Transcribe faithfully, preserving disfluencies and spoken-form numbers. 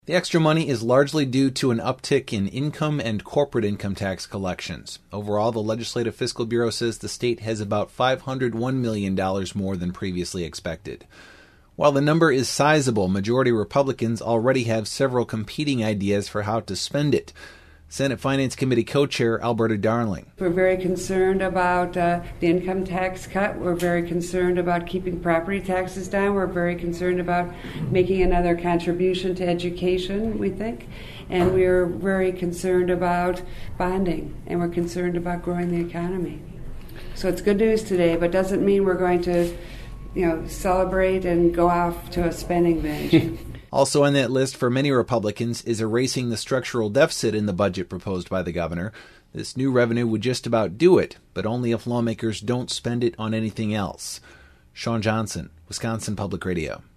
The extra money is largely due to an uptick in income and corporate income tax collections. Overall, the Legislative Fiscal Bureau says the state has about five hundred one million dollars more than previously expected. While the number is sizable, majority Republicans already have several competing ideas for how to spend it. Senate Finance Committee co-chair Alberta Darling. We're very concerned about uh, the income tax cut. We're very concerned about keeping property taxes down. We're very concerned about making another contribution to education, we think. And we're very concerned about bonding, and we're concerned about growing the economy. So it's good news today, but doesn't mean we're going to, you know, celebrate and go off to a spending binge. Also on that list for many Republicans is erasing the structural deficit in the budget proposed by the governor. This new revenue would just about do it, but only if lawmakers don't spend it on anything else. Sean Johnson, Wisconsin Public Radio.